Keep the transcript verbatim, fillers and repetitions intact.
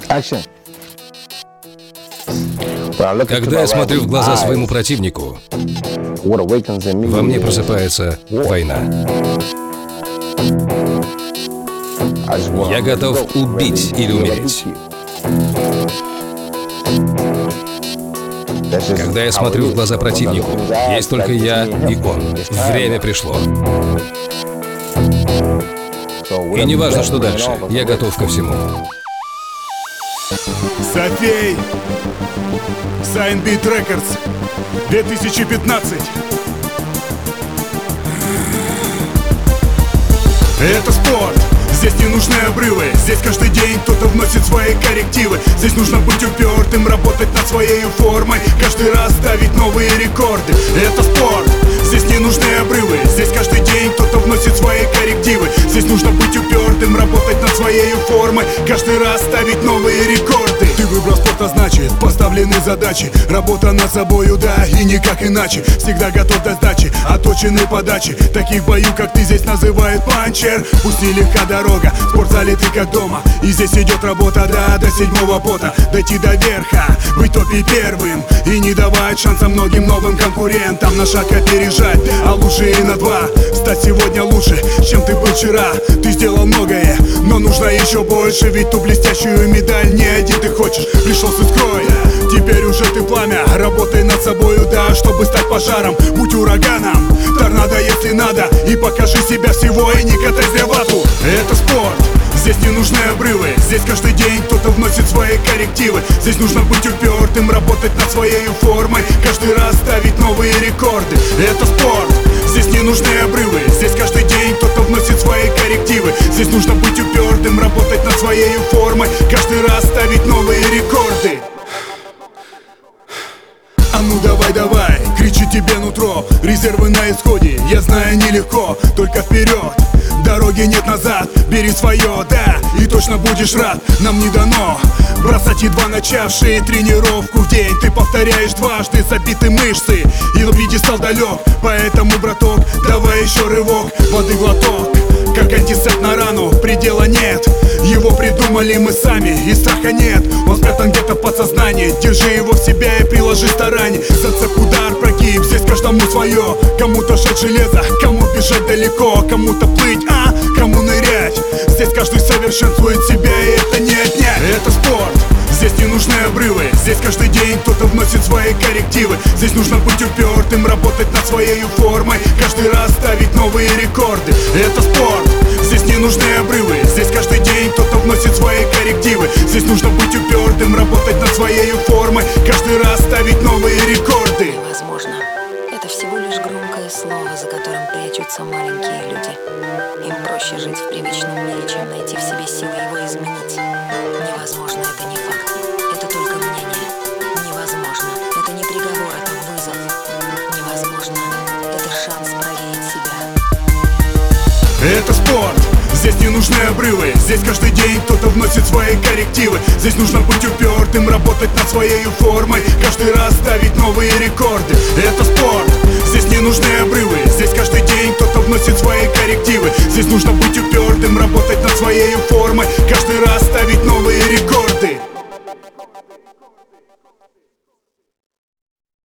Action. Когда я смотрю в глаза своему противнику, во мне просыпается война. Я готов убить или умереть. Когда я смотрю в глаза противнику, есть только я и он. Время пришло. И не важно, что дальше, я готов ко всему. Софей, Сайнбит Рекордс, две тысячи пятнадцать. Это спорт, здесь не нужны обрывы. Здесь каждый день кто-то вносит свои коррективы. Здесь нужно быть упертым, работать над своей формой, каждый раз ставить новые рекорды. Это спорт, здесь не нужны обрывы. Здесь каждый день кто-то вносит свои коррективы. Здесь нужно быть упертым, работать над своей формой, каждый раз ставить новые рекорды. Ты выбрал спорт, а значит поставлены задачи. Работа над собою, да, и никак иначе. Всегда готов до сдачи, оточенной подачи. Таких в бою, как ты, здесь называют панчер. Пусть нелегка дорога, в спортзале ты как дома. И здесь идет работа, да, до седьмого пота. Дойти до верха, быть в топе первым и не давать шанса многим новым конкурентам на шаг опережать, а лучше и на два. Стать сегодня лучше, чем ты был вчера. Ты сделал многое, но нужно еще больше. Ведь ту блестящую медаль не один ты хочешь. Пришел с искрой, теперь уже ты пламя. Работай над собою, да, чтобы стать пожаром. Будь ураганом, торнадо, если надо. И покажи себя всего, и не катай зря вату. Это спорт, здесь не нужны обрывы. Здесь каждый день кто-то вносит свои коррективы. Здесь нужно быть упертым, работать над своей формой, каждый раз ставить новые рекорды. Это спорт, здесь не нужны обрывы. Здесь каждый день кто-то вносит свои коррективы. Здесь нужно быть упертым, работать над своей формой, каждый раз ставить новые рекорды. А ну давай, давай, кричи тебе нутро. Резервы на исходе, я знаю, нелегко. Только вперед, дороги нет назад. Бери свое, да, и точно будешь рад. Нам не дано бросать едва начавшие тренировку в день. Ты повторяешь дважды, забиты мышцы, и на пьедестал далек. Поэтому, браток, давай еще рывок, воды глоток, как антисеп на рану, предела нет. Его придумали мы сами, и страха нет. Он спрятан где-то в подсознании. Держи его в себя и приложи старание. Зацеп, удар, прогиб, здесь каждому свое. Кому-то жать железо, кому бежать далеко, кому-то плыть, а кому нырять. Здесь каждый совершенствует себя, и это не отнять. Это спорт, здесь не нужны обрывы. Здесь каждый день кто-то вносит свои коррективы. Здесь нужно быть упертым, работать над своей формой, каждый раз ставить новые рекорды. Это спорт, здесь не нужны обрывы. Здесь каждый день кто-то вносит свои коррективы. Здесь нужно быть упертым, работать над своей формой, каждый раз ставить новые рекорды. Невозможно. Это всего лишь громкое слово, за которым прячутся маленькие люди. Им проще жить в привычном мире, чем найти в себе силы его изменить. Невозможно, это не факт. Это только мнение. Невозможно. Это не приговор, это вызов. Невозможно. Это шанс проверить себя. Это спорт, здесь не нужны обрывы. Здесь каждый день кто-то вносит свои коррективы. Здесь нужно быть упертым, работать над своей формой, каждый раз ставить новые рекорды. Это спорт, здесь не нужны обрывы. Здесь каждый день кто-то вносит свои коррективы. Здесь нужно быть упертым, работать над своей